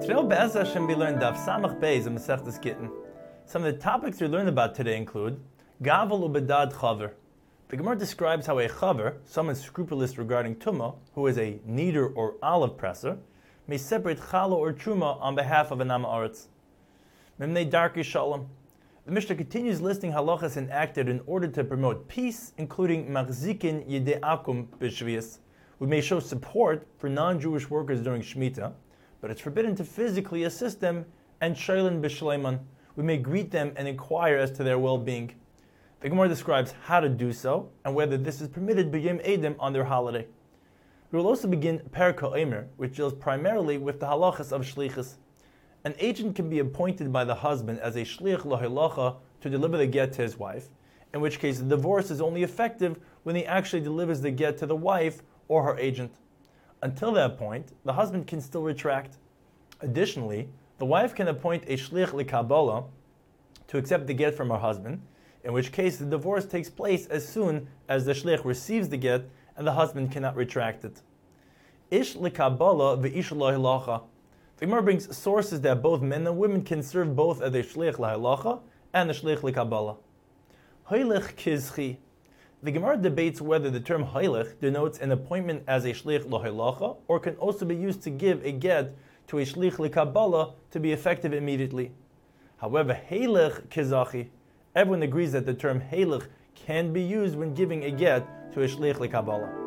Today, Be'ez Hashem, we learned Daf Samach Beis in Masechtas Gittin. Some of the topics we learned about today include Gavel Ubedad Chaver. The Gemara describes how a Chaver, someone scrupulous regarding Tumah, who is a kneader or olive presser, may separate Chala or Truma on behalf of an Am Haaretz. Memnei Darkei Shalom. The Mishnah continues listing halachas enacted in order to promote peace, including Machzikin Yedei Akum B'Shvius. We may show support for non-Jewish workers during Shemitah, but it's forbidden to physically assist them, and Shailin B'Shleiman. We may greet them and inquire as to their well-being. The Gemara describes how to do so, and whether this is permitted b'Yom Eidim on their holiday. We will also begin Perek HaOmer, which deals primarily with the halachas of shlichus. An agent can be appointed by the husband as a shliach lahalacha to deliver the get to his wife, in which case the divorce is only effective when he actually delivers the get to the wife or her agent. Until that point, the husband can still retract. Additionally, the wife can appoint a shliach l'kabbalah to accept the get from her husband, in which case the divorce takes place as soon as the shliach receives the get and the husband cannot retract it. Ish l'kabbalah v'ish lahilacha. The Gemara brings sources that both men and women can serve both as a shliach lahilacha and a shliach l'kabbalah. Hoylech kizchi. The Gemara debates whether the term hoylech denotes an appointment as a shliach lahilacha or can also be used to give a get to a shliach l'kabbalah to be effective immediately. However, heilech kizachi. Everyone agrees that the term heilech can be used when giving a get to a shliach l'kabbalah.